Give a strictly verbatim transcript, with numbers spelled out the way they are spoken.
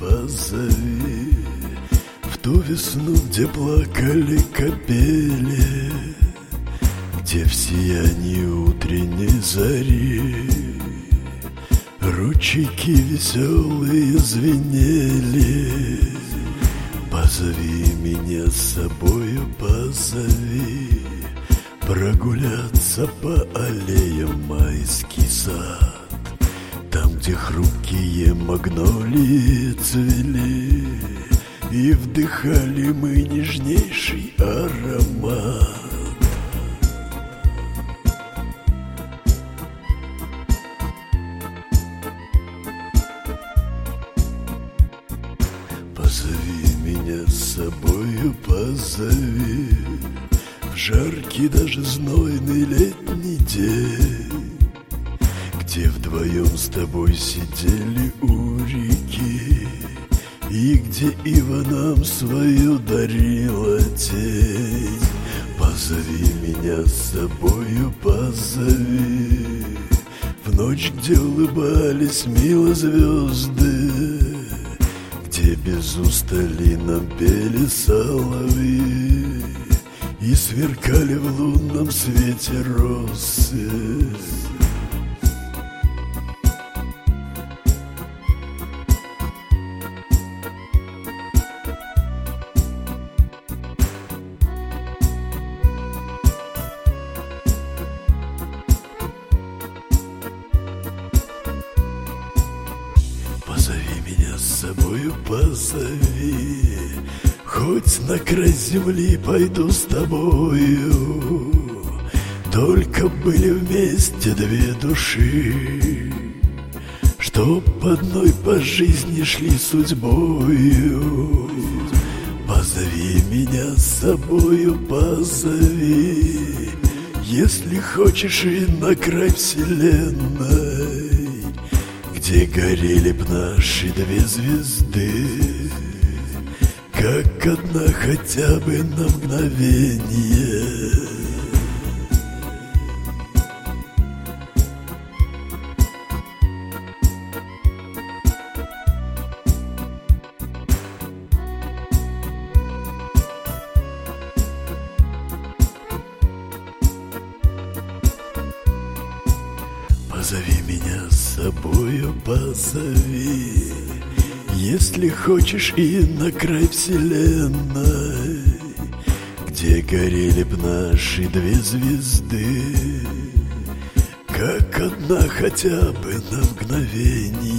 позови в ту весну, где плакали капели, где в сиянии утренней зари ручейки веселые звенели. Позови меня с собою, позови прогуляться по аллеям майский сад, там, где хрупкие магнолии цвели, и вдыхали мы нежнейший аромат. Позови меня с собою, позови в жаркий, даже знойный летний день, где вдвоем с тобой сидели у реки, и где ива нам свою дарила тень. Позови меня с собою, позови в ночь, где улыбались мило звезды, где без устали нам пели соловьи и сверкали в лунном свете росы. Позови меня с собою, позови, хоть на край земли пойду с тобою, только были вместе две души, чтоб одной по жизни шли судьбою. Позови меня с собою, позови, если хочешь, и на край вселенной, где горели б наши две звезды, как одна хотя бы на мгновение. Позови меня с собою, позови, если хочешь, и на край вселенной, где горели б наши две звезды, как одна хотя бы на мгновение.